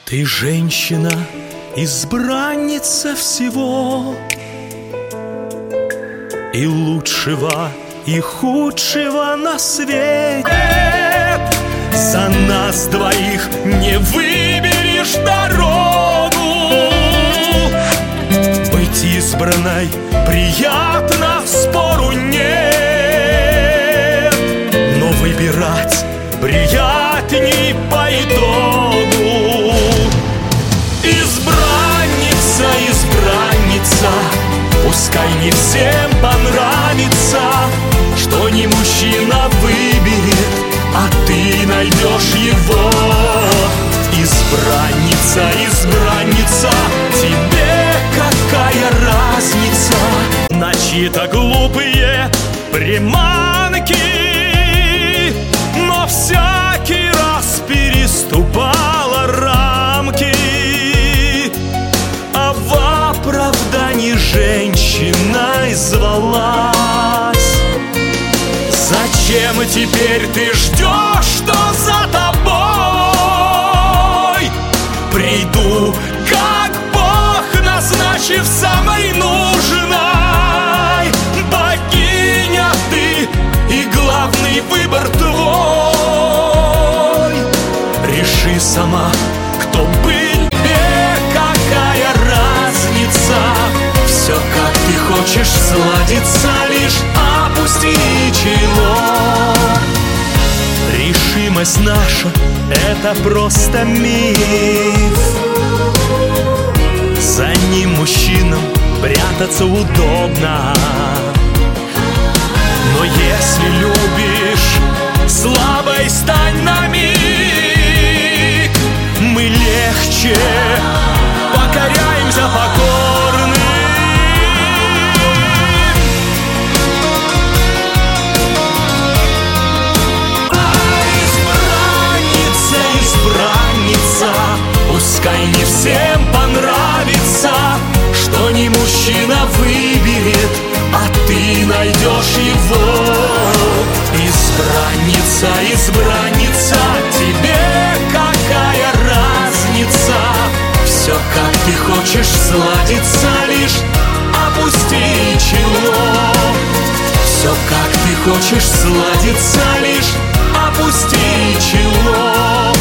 Ты женщина, избранница всего, и лучшего, и худшего на свете. За нас двоих не выберешь дорогу. Быть избранной приятно, спору нет, но выбирать приятней по итогу. Избранница, избранница, пускай не всем понравится, что не мужчина выберет, а ты найдешь его. Избранница, избранница, тебе какая разница на чьи-то глупые приманки, но всякий раз переступала рамки, а в оправдании женщиной звалась. Зачем теперь ты ждешь, что за тобой приду, как Бог, назначив самой нужной? Богиня ты, и главный выбор твой. Реши сама, кто быть, тебе какая разница. Все, как ты хочешь, сладится, лишь опусти чело. Решимость наша — это просто миф. За ним мужчинам прятаться удобно. Но если любишь, слабой стань на миг. Мы легче покоряемся покорным. Избранница, избранница, пускай не всем понравится, что не мужчина выберет, а ты найдешь его. Избранница, избранница, тебе какая разница? Все, как ты хочешь, сладится, лишь опусти чело. Все, как ты хочешь, сладится, лишь опусти чело.